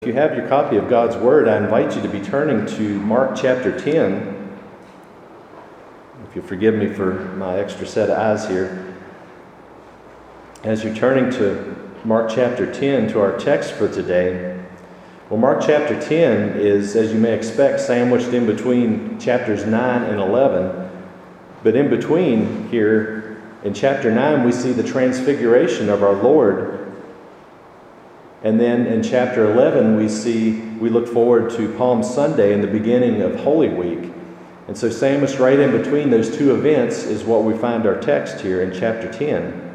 If you have your copy of God's Word, I invite you to be turning to Mark chapter 10. If you'll forgive me for my extra set of eyes here. As you're turning to Mark chapter 10 to our text for today, well, Mark chapter 10 is, as you may expect, sandwiched in between chapters 9 and 11. But in between here, in chapter 9, we see the transfiguration of our Lord. And then in chapter 11, we look forward to Palm Sunday and the beginning of Holy Week. And so sandwiched right in between those two events is what we find our text here in chapter 10.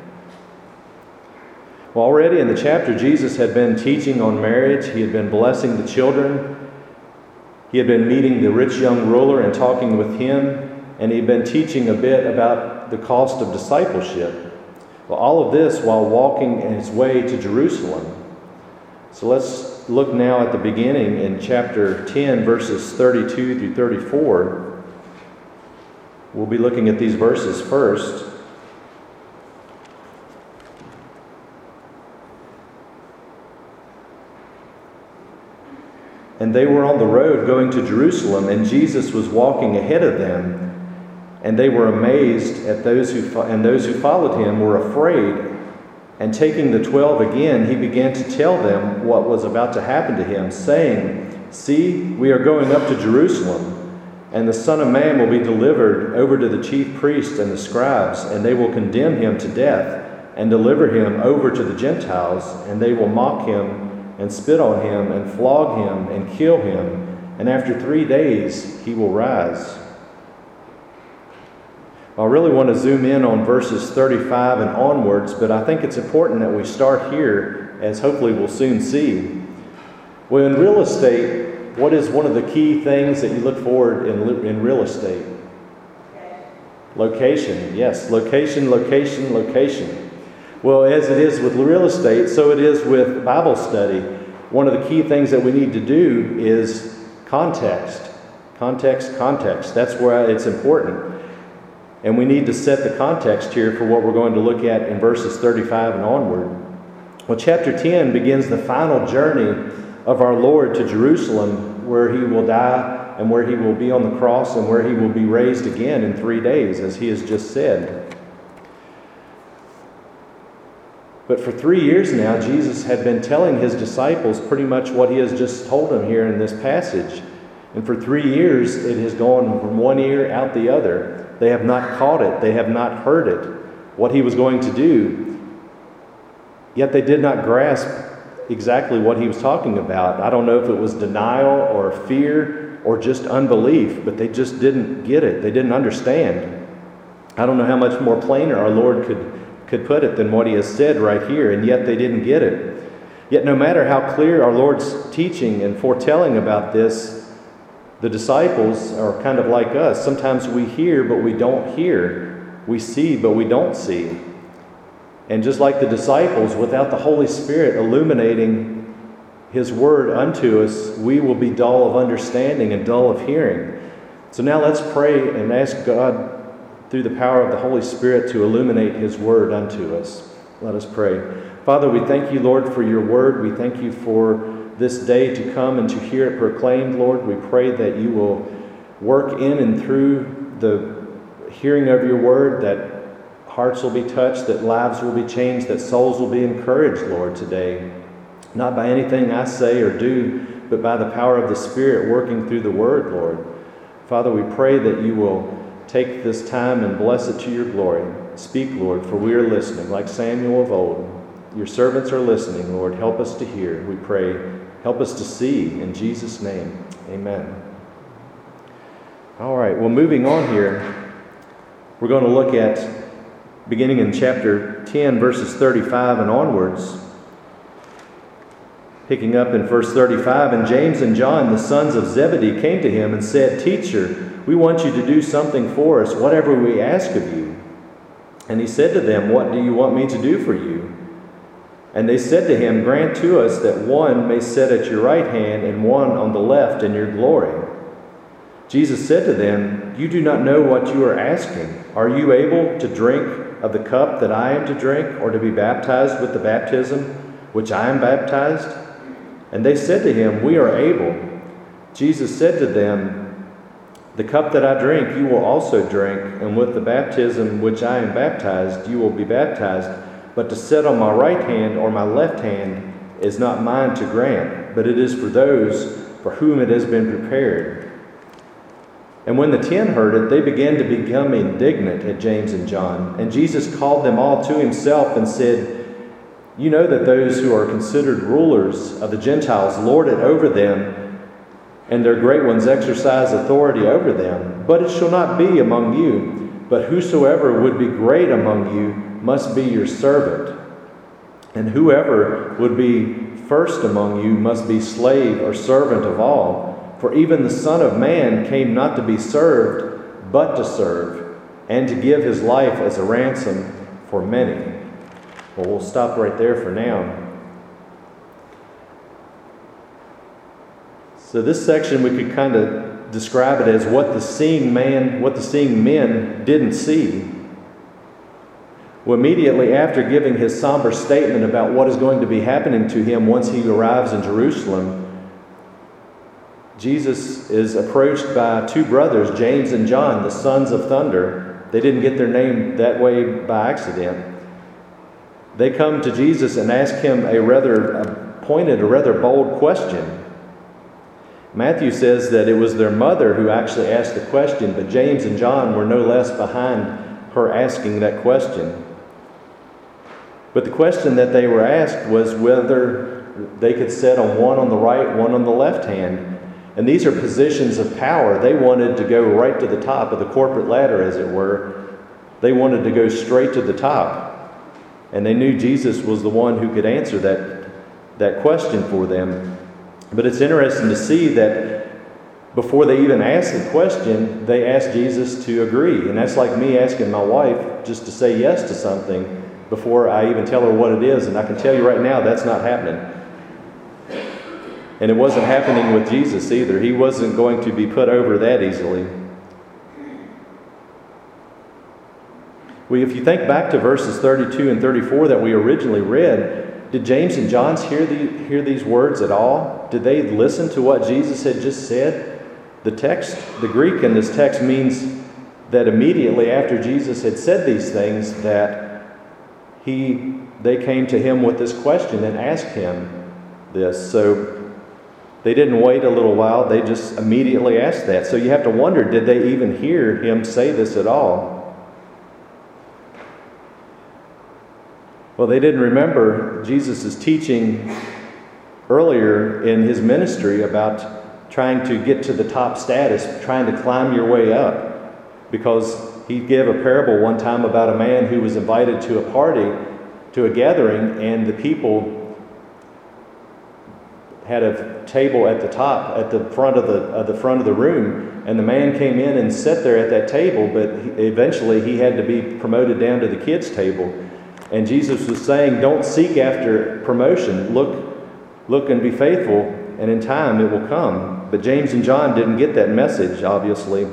Well, already in the chapter, Jesus had been teaching on marriage. He had been blessing the children. He had been meeting the rich young ruler and talking with him. And he had been teaching a bit about the cost of discipleship. Well, all of this while walking his way to Jerusalem. So let's look now at the beginning in chapter 10, verses 32 through 34. We'll be looking at these verses first. And they were on the road going to Jerusalem, and Jesus was walking ahead of them. And they were amazed at those who followed him were afraid. And taking the 12 again, he began to tell them what was about to happen to him, saying, "See, we are going up to Jerusalem, and the Son of Man will be delivered over to the chief priests and the scribes, and they will condemn him to death and deliver him over to the Gentiles, and they will mock him and spit on him and flog him and kill him, and after 3 days he will rise." I really want to zoom in on verses 35 and onwards, but I think it's important that we start here, as hopefully we'll soon see. Well, in real estate, what is one of the key things that you look for in real estate? Location. Yes, location, location, location. Well, as it is with real estate, so it is with Bible study. One of the key things that we need to do is context. Context, context. That's where it's important. And we need to set the context here for what we're going to look at in verses 35 and onward. Well, chapter 10 begins the final journey of our Lord to Jerusalem, where he will die and where he will be on the cross and where he will be raised again in 3 days, as he has just said. But for 3 years now, Jesus had been telling his disciples pretty much what he has just told them here in this passage. And for 3 years, it has gone from one ear out the other. They have not caught it. They have not heard it, what he was going to do. Yet they did not grasp exactly what he was talking about. I don't know if it was denial or fear or just unbelief, but they just didn't get it. They didn't understand. I don't know how much more plainer our Lord could put it than what he has said right here, and yet they didn't get it. Yet no matter how clear our Lord's teaching and foretelling about this, the disciples are kind of like us. Sometimes we hear, but we don't hear. We see, but we don't see. And just like the disciples, without the Holy Spirit illuminating his word unto us, we will be dull of understanding and dull of hearing. So now let's pray and ask God, through the power of the Holy Spirit, to illuminate his word unto us. Let us pray. Father, we thank you, Lord, for your word. We thank you for this day to come and to hear it proclaimed, Lord. We pray that you will work in and through the hearing of your word, that hearts will be touched, that lives will be changed, that souls will be encouraged, Lord, today. Not by anything I say or do, but by the power of the Spirit working through the word, Lord. Father, we pray that you will take this time and bless it to your glory. Speak, Lord, for we are listening, like Samuel of old. Your servants are listening, Lord. Help us to hear, we pray. Help us to see, in Jesus' name. Amen. All right, well, moving on here, we're going to look at, beginning in chapter 10, verses 35 and onwards, picking up in verse 35, "And James and John, the sons of Zebedee, came to him and said, 'Teacher, we want you to do something for us, whatever we ask of you.' And he said to them, 'What do you want me to do for you?' And they said to him, 'Grant to us that one may sit at your right hand and one on the left in your glory.' Jesus said to them, 'You do not know what you are asking. Are you able to drink of the cup that I am to drink, or to be baptized with the baptism which I am baptized?' And they said to him, "We are able." Jesus said to them, "The cup that I drink, you will also drink, and with the baptism which I am baptized, you will be baptized. But to sit on my right hand or my left hand is not mine to grant, but it is for those for whom it has been prepared." And when the 10 heard it, they began to become indignant at James and John. And Jesus called them all to himself and said, "You know that those who are considered rulers of the Gentiles lord it over them, and their great ones exercise authority over them. But it shall not be among you, but whosoever would be great among you must be your servant. And whoever would be first among you must be slave or servant of all. For even the Son of Man came not to be served, but to serve, and to give his life as a ransom for many." Well, we'll stop right there for now. So this section, we could kind of describe it as what the seeing men didn't see. Well, immediately after giving his somber statement about what is going to be happening to him once he arrives in Jerusalem, Jesus is approached by 2 brothers, James and John, the sons of thunder. They didn't get their name that way by accident. They come to Jesus and ask him a rather bold question. Matthew says that it was their mother who actually asked the question, but James and John were no less behind her asking that question. But the question that they were asked was whether they could sit on the right, one on the left hand. And these are positions of power. They wanted to go right to the top of the corporate ladder, as it were. They wanted to go straight to the top. And they knew Jesus was the one who could answer that question for them. But it's interesting to see that before they even asked the question, they asked Jesus to agree. And that's like me asking my wife just to say yes to something before I even tell her what it is. And I can tell you right now, that's not happening. And it wasn't happening with Jesus either. He wasn't going to be put over that easily. Well, if you think back to verses 32 and 34 that we originally read, did James and John hear these words at all? Did they listen to what Jesus had just said? The Greek in this text means that immediately after Jesus had said these things, that they came to him with this question and asked him this. So they didn't wait a little while, they just immediately asked that. So you have to wonder, did they even hear him say this at all? Well, they didn't remember Jesus' teaching earlier in his ministry about trying to get to the top status, trying to climb your way up. Because he gave a parable one time about a man who was invited to a party, to a gathering, and the people had a table at the top, at the front of the room, and the man came in and sat there at that table, but eventually he had to be promoted down to the kids' table. And Jesus was saying, don't seek after promotion. Look and be faithful, and in time it will come. But James and John didn't get that message, obviously.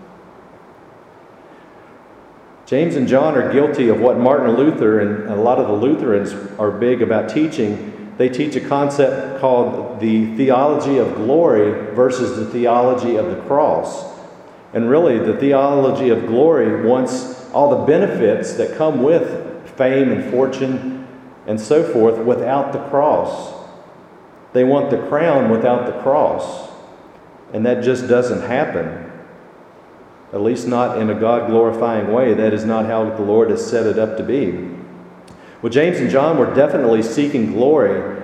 James and John are guilty of what Martin Luther and a lot of the Lutherans are big about teaching. They teach a concept called the theology of glory versus the theology of the cross. And really, the theology of glory wants all the benefits that come with fame and fortune and so forth without the cross. They want the crown without the cross. And that just doesn't happen. At least not in a God-glorifying way. That is not how the Lord has set it up to be. Well, James and John were definitely seeking glory.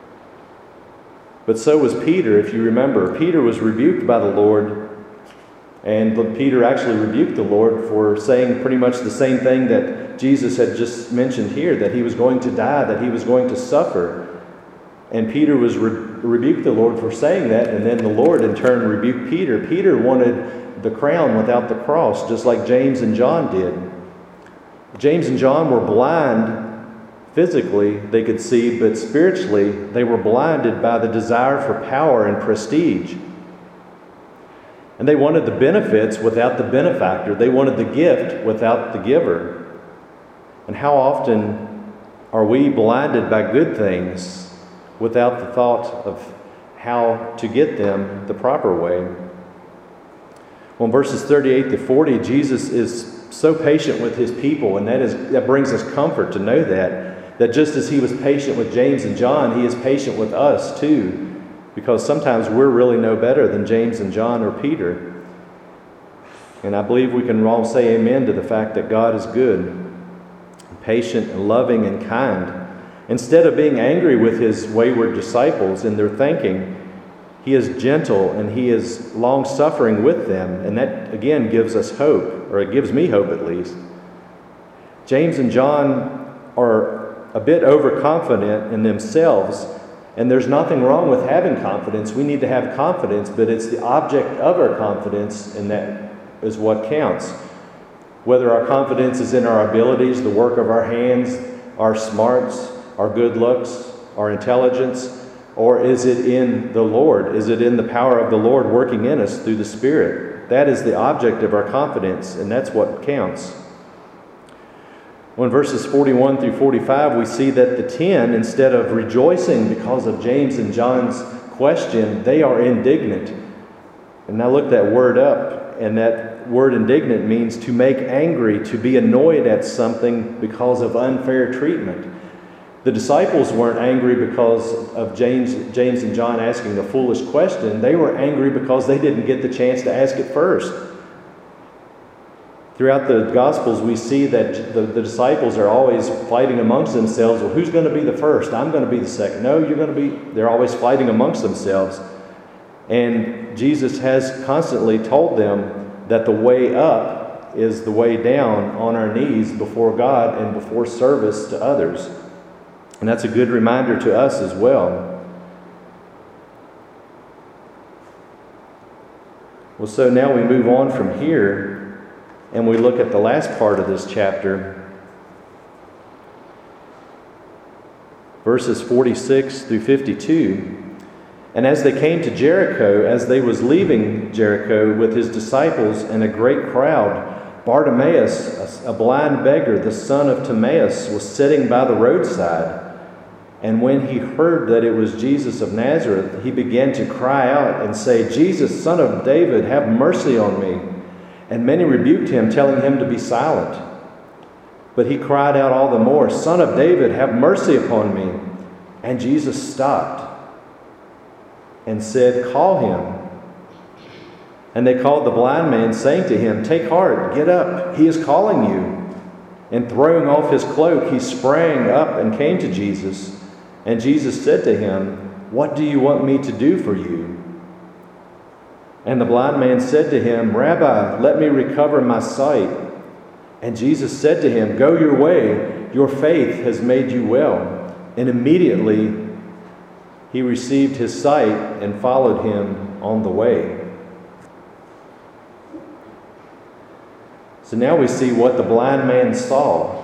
But so was Peter, if you remember. Peter was rebuked by the Lord. And Peter actually rebuked the Lord for saying pretty much the same thing that Jesus had just mentioned here, that he was going to die, that he was going to suffer. And Peter was rebuked the Lord for saying that, and then the Lord in turn rebuked Peter. Peter wanted the crown without the cross, just like James and John did. James and John were blind. Physically, they could see, but spiritually, they were blinded by the desire for power and prestige. And they wanted the benefits without the benefactor. They wanted the gift without the giver. And how often are we blinded by good things without the thought of how to get them the proper way. Well, in verses 38 to 40, Jesus is so patient with his people, and that brings us comfort to know that just as he was patient with James and John, he is patient with us too, because sometimes we're really no better than James and John or Peter. And I believe we can all say amen to the fact that God is good, patient and loving and kind. Instead of being angry with his wayward disciples in their thinking, he is gentle and he is long-suffering with them. And that, again, gives us hope, or it gives me hope at least. James and John are a bit overconfident in themselves, and there's nothing wrong with having confidence. We need to have confidence, but it's the object of our confidence, and that is what counts. Whether our confidence is in our abilities, the work of our hands, our smarts, our good looks, our intelligence, or is it in the Lord? Is it in the power of the Lord working in us through the Spirit? That is the object of our confidence, and that's what counts. Well, in verses 41 through 45, we see that the 10, instead of rejoicing because of James and John's question, they are indignant. And now look that word up, and that word indignant means to make angry, to be annoyed at something because of unfair treatment. The disciples weren't angry because of James and John asking a foolish question. They were angry because they didn't get the chance to ask it first. Throughout the Gospels, we see that the disciples are always fighting amongst themselves. Well, who's going to be the first? I'm going to be the second. No, you're going to be... They're always fighting amongst themselves. And Jesus has constantly told them that the way up is the way down on our knees before God and before service to others. And that's a good reminder to us as well. Well, so now we move on from here and we look at the last part of this chapter, verses 46 through 52. And as they came to Jericho, as they was leaving Jericho with his disciples and a great crowd, Bartimaeus, a blind beggar, the son of Timaeus, was sitting by the roadside. And when he heard that it was Jesus of Nazareth, he began to cry out and say, Jesus, Son of David, have mercy on me. And many rebuked him, telling him to be silent. But he cried out all the more, Son of David, have mercy upon me. And Jesus stopped and said, Call him. And they called the blind man, saying to him, Take heart, get up, he is calling you. And throwing off his cloak, he sprang up and came to Jesus. And Jesus said to him, What do you want me to do for you? And the blind man said to him, Rabbi, let me recover my sight. And Jesus said to him, Go your way, your faith has made you well. And immediately he received his sight and followed him on the way. So now we see what the blind man saw.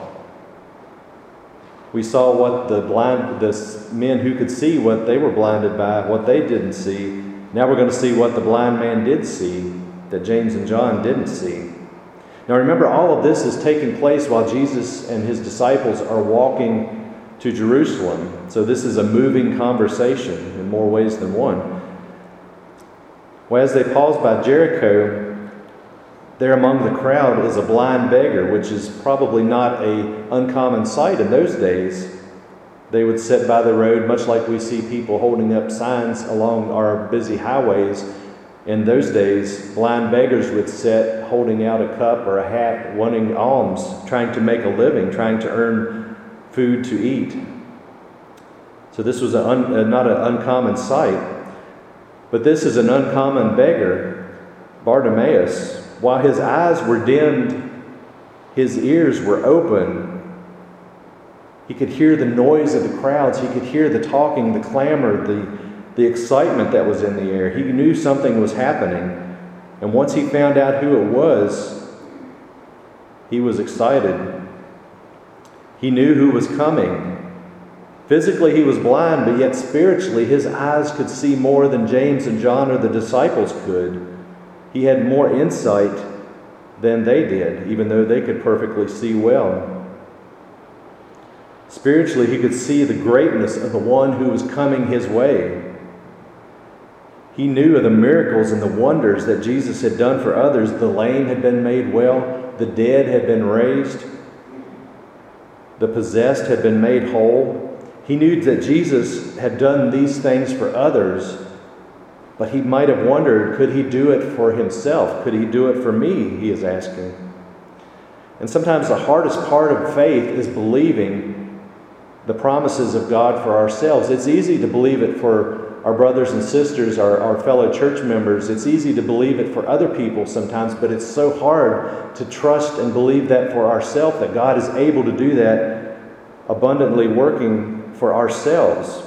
We saw what the men who could see what they were blinded by, what they didn't see. Now we're going to see what the blind man did see, that James and John didn't see. Now remember, all of this is taking place while Jesus and his disciples are walking to Jerusalem. So this is a moving conversation in more ways than one. Well, as they pause by Jericho, there among the crowd is a blind beggar, which is probably not an uncommon sight in those days. They would sit by the road, much like we see people holding up signs along our busy highways. In those days, blind beggars would sit holding out a cup or a hat, wanting alms, trying to make a living, trying to earn food to eat. So this was not an uncommon sight. But this is an uncommon beggar, Bartimaeus. While his eyes were dimmed, his ears were open. He could hear the noise of the crowds. He could hear the talking, the clamor, the excitement that was in the air. He knew something was happening. And once he found out who it was, he was excited. He knew who was coming. Physically, he was blind, but yet spiritually, his eyes could see more than James and John or the disciples could. He had more insight than they did, even though they could perfectly see well. Spiritually, he could see the greatness of the one who was coming his way. He knew of the miracles and the wonders that Jesus had done for others. The lame had been made well, the dead had been raised, the possessed had been made whole. He knew that Jesus had done these things for others, but he might have wondered, could he do it for himself? Could he do it for me, he is asking. And sometimes the hardest part of faith is believing the promises of God for ourselves. It's easy to believe it for our brothers and sisters, our fellow church members. It's easy to believe it for other people sometimes, but it's so hard to trust and believe that for ourselves, that God is able to do that, abundantly working for ourselves.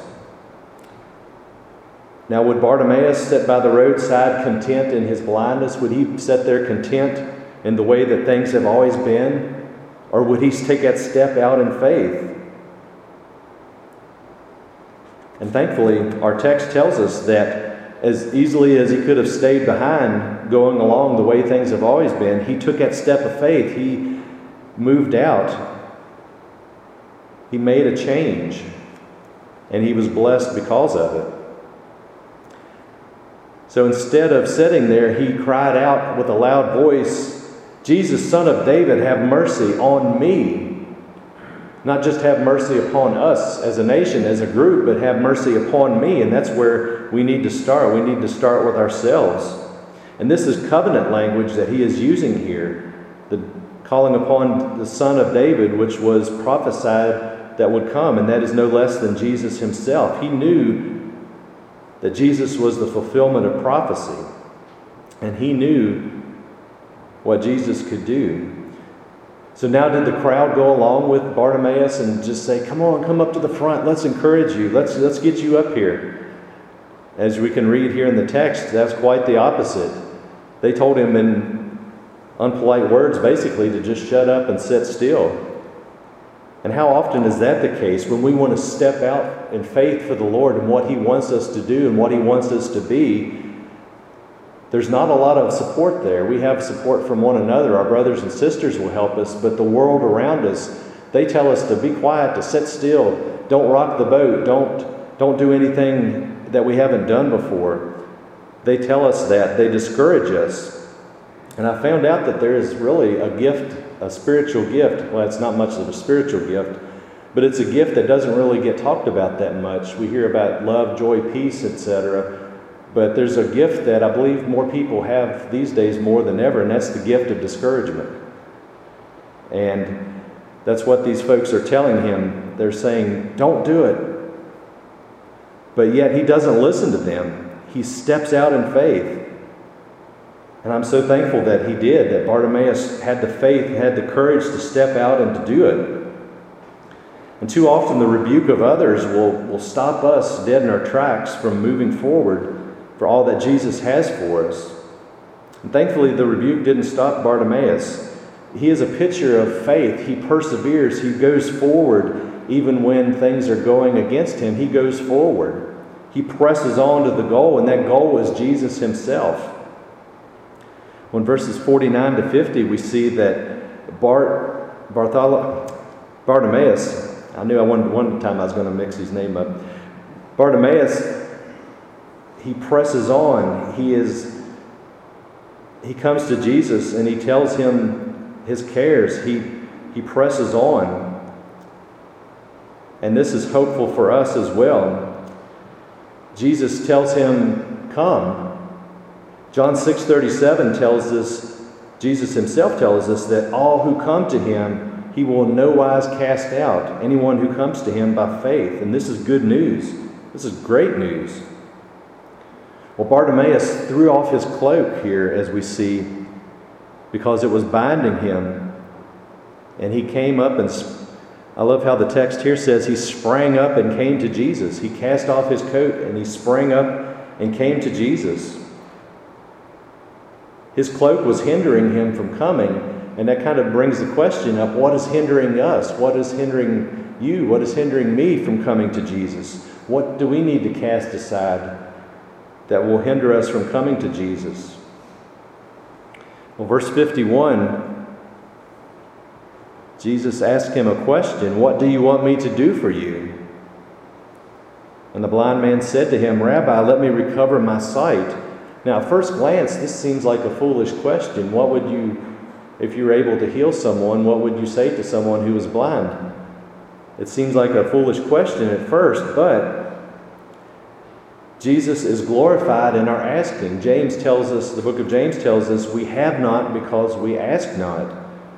Now, would Bartimaeus sit by the roadside content in his blindness? Would he sit there content in the way that things have always been? Or would he take that step out in faith? And thankfully, our text tells us that as easily as he could have stayed behind, going along the way things have always been, he took that step of faith. He moved out. He made a change. And he was blessed because of it. So instead of sitting there, he cried out with a loud voice, "Jesus, Son of David, have mercy on me." Not just have mercy upon us as a nation, as a group, but have mercy upon me. And that's where we need to start. We need to start with ourselves. And this is covenant language that he is using here. The calling upon the Son of David, which was prophesied that would come, and that is no less than Jesus himself. He knew that Jesus was the fulfillment of prophecy. And he knew what Jesus could do. So now did the crowd go along with Bartimaeus and just say, "Come on, come up to the front. Let's encourage you. Let's get you up here." As we can read here in the text, that's quite the opposite. They told him in unpolite words, basically, to just shut up and sit still. And how often is that the case when we want to step out in faith for the Lord and what he wants us to do and what he wants us to be? There's not a lot of support there. We have support from one another. Our brothers and sisters will help us, but the world around us, they tell us to be quiet, to sit still, don't rock the boat, don't do anything that we haven't done before. They tell us that. They discourage us. And I found out that there is really a gift, a spiritual gift. Well, it's not much of a spiritual gift, but it's a gift that doesn't really get talked about that much. We hear about love, joy, peace, etc. But there's a gift that I believe more people have these days more than ever, and that's the gift of discouragement. And that's what these folks are telling him. They're saying, "Don't do it." But yet he doesn't listen to them. He steps out in faith. And I'm so thankful that he did, that Bartimaeus had the faith, had the courage to step out and to do it. And too often the rebuke of others will stop us dead in our tracks from moving forward for all that Jesus has for us. And thankfully, the rebuke didn't stop Bartimaeus. He is a picture of faith. He perseveres. He goes forward even when things are going against him. He goes forward. He presses on to the goal, and that goal is Jesus himself. Well, in verses 49 to 50, we see that Bartimaeus, I knew one time I was going to mix his name up. Bartimaeus, he presses on. He comes to Jesus and he tells him his cares. He presses on. And this is hopeful for us as well. Jesus tells him, "Come." John 6:37 tells us, Jesus himself tells us that all who come to him, he will in no wise cast out. Anyone who comes to him by faith. And this is good news. This is great news. Well, Bartimaeus threw off his cloak here, as we see, because it was binding him. And he came up and, I love how the text here says, he sprang up and came to Jesus. He cast off his coat and he sprang up and came to Jesus. His cloak was hindering him from coming, and that kind of brings the question up, what is hindering us? What is hindering you? What is hindering me from coming to Jesus? What do we need to cast aside that will hinder us from coming to Jesus? Well, verse 51, Jesus asked him a question, "What do you want me to do for you?" And the blind man said to him, "Rabbi, let me recover my sight." Now, at first glance, this seems like a foolish question. What would you, if you were able to heal someone, what would you say to someone who was blind? It seems like a foolish question at first, but Jesus is glorified in our asking. James tells us, the book of James tells us, we have not because we ask not.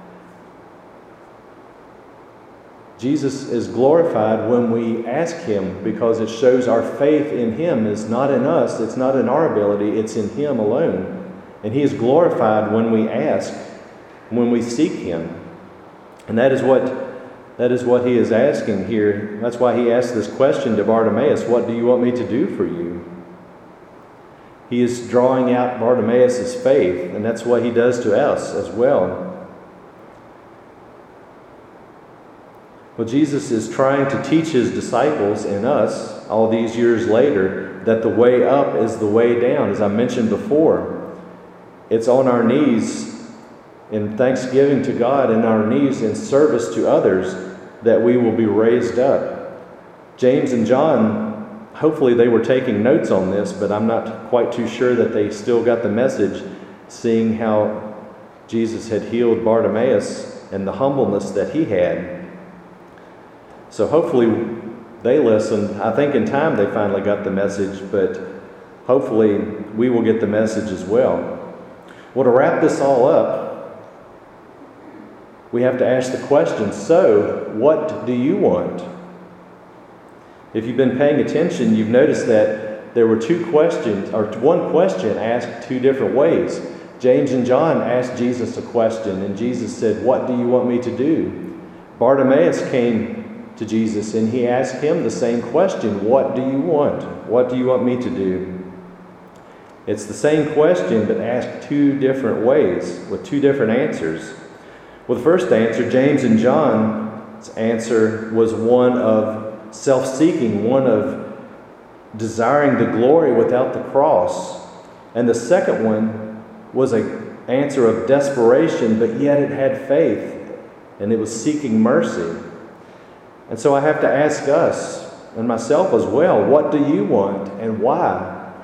Jesus is glorified when we ask Him because it shows our faith in Him is not in us, it's not in our ability, it's in Him alone. And He is glorified when we ask, when we seek Him. And that is what He is asking here. That's why He asked this question to Bartimaeus, "What do you want me to do for you?" He is drawing out Bartimaeus' faith, and that's what He does to us as well. Well, Jesus is trying to teach His disciples and us, all these years later, that the way up is the way down. As I mentioned before, it's on our knees in thanksgiving to God and our knees in service to others that we will be raised up. James and John, hopefully they were taking notes on this, but I'm not quite too sure that they still got the message, seeing how Jesus had healed Bartimaeus and the humbleness that he had. So hopefully they listened. I think in time they finally got the message, but hopefully we will get the message as well. Well, to wrap this all up, we have to ask the question, so what do you want? If you've been paying attention, you've noticed that there were two questions, or one question asked two different ways. James and John asked Jesus a question, and Jesus said, "What do you want me to do?" Bartimaeus came to Jesus and he asked him the same question, "What do you want? What do you want me to do?" It's the same question, but asked two different ways, with two different answers. Well, the first answer, James and John's answer, was one of self-seeking, one of desiring the glory without the cross. And the second one was an answer of desperation, but yet it had faith, and it was seeking mercy. And so I have to ask us, and myself as well, what do you want and why?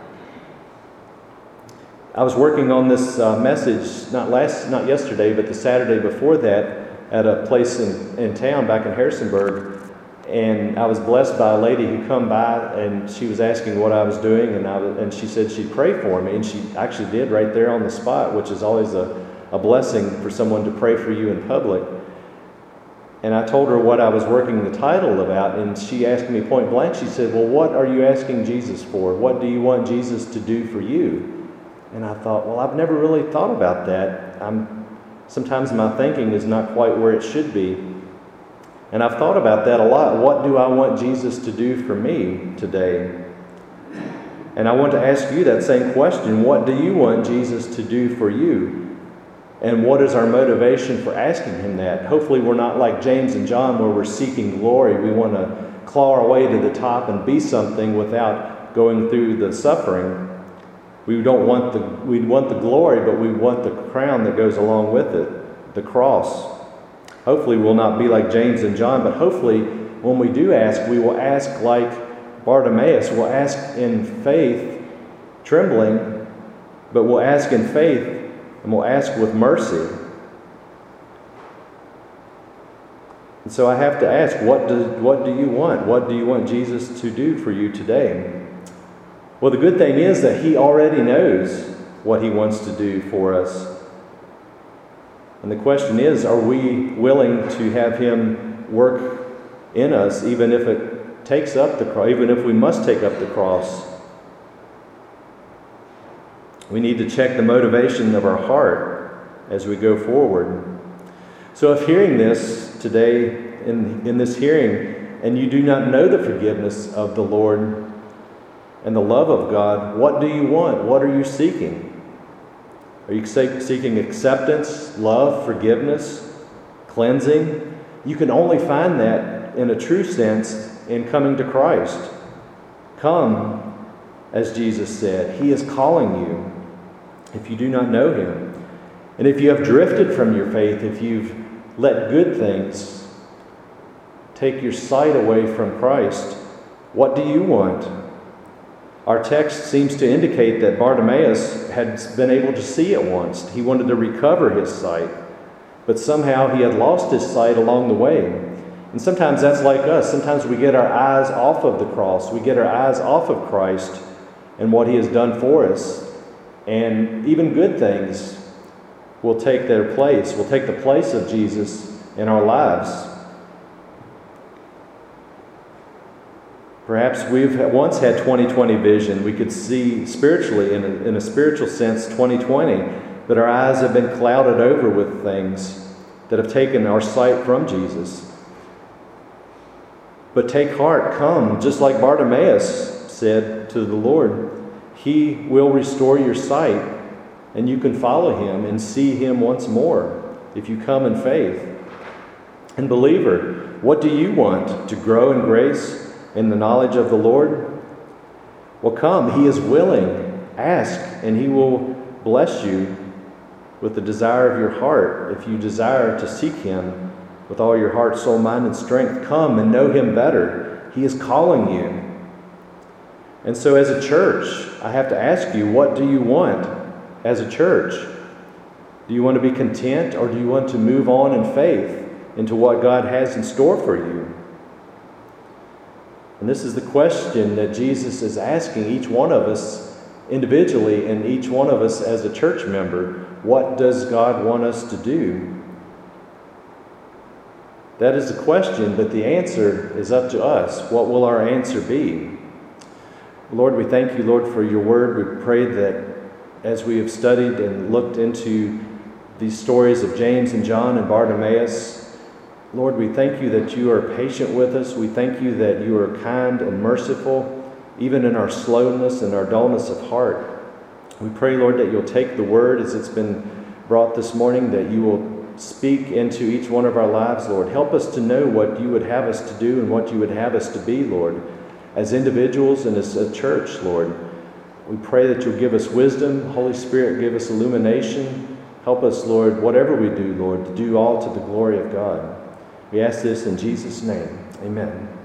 I was working on this message not yesterday, but the Saturday before that at a place in town back in Harrisonburg. And I was blessed by a lady who come by, and she was asking what I was doing, and she said she'd pray for me, and she actually did right there on the spot, which is always a blessing for someone to pray for you in public. And I told her what I was working the title about, and she asked me point blank, she said, "Well, what are you asking Jesus for? What do you want Jesus to do for you?" And I thought, well, I've never really thought about that. Sometimes my thinking is not quite where it should be. And I've thought about that a lot. What do I want Jesus to do for me today? And I want to ask you that same question. What do you want Jesus to do for you? And what is our motivation for asking Him that? Hopefully we're not like James and John where we're seeking glory. We want to claw our way to the top and be something without going through the suffering. We want the glory, but we want the crown that goes along with it, the cross. Hopefully we'll not be like James and John, but hopefully when we do ask, we will ask like Bartimaeus. We'll ask in faith, trembling, but we'll ask in faith and we'll ask with mercy. And so I have to ask, what do you want? What do you want Jesus to do for you today? Well, the good thing is that He already knows what He wants to do for us. And the question is, are we willing to have Him work in us, even if it takes up the cross, even if we must take up the cross? We need to check the motivation of our heart as we go forward. So if hearing this today, in this hearing, and you do not know the forgiveness of the Lord and the love of God, what do you want? What are you seeking? Are you seeking acceptance, love, forgiveness, cleansing? You can only find that in a true sense in coming to Christ. Come, as Jesus said. He is calling you if you do not know Him. And if you have drifted from your faith, if you've let good things take your sight away from Christ, what do you want? Our text seems to indicate that Bartimaeus had been able to see at once. He wanted to recover his sight, but somehow he had lost his sight along the way. And sometimes that's like us. Sometimes we get our eyes off of the cross. We get our eyes off of Christ and what he has done for us. And even good things will take their place, will take the place of Jesus in our lives. Perhaps we've once had 20/20 vision. We could see spiritually, in a spiritual sense, 20/20, but our eyes have been clouded over with things that have taken our sight from Jesus. But take heart, come, just like Bartimaeus said to the Lord, he will restore your sight, and you can follow him and see him once more if you come in faith. And believer, what do you want? To grow in grace, in the knowledge of the Lord? Well, come, he is willing. Ask, and he will bless you with the desire of your heart. If you desire to seek him with all your heart, soul, mind, and strength, come and know him better. He is calling you. And so as a church, I have to ask you, what do you want as a church? Do you want to be content, or do you want to move on in faith into what God has in store for you? And this is the question that Jesus is asking each one of us individually and each one of us as a church member. What does God want us to do? That is the question, but the answer is up to us. What will our answer be? Lord, we thank you, Lord, for your word. We pray that as we have studied and looked into these stories of James and John and Bartimaeus, Lord, we thank you that you are patient with us. We thank you that you are kind and merciful, even in our slowness and our dullness of heart. We pray, Lord, that you'll take the word as it's been brought this morning, that you will speak into each one of our lives, Lord. Help us to know what you would have us to do and what you would have us to be, Lord, as individuals and as a church, Lord. We pray that you'll give us wisdom. Holy Spirit, give us illumination. Help us, Lord, whatever we do, Lord, to do all to the glory of God. We ask this in Jesus' name. Amen.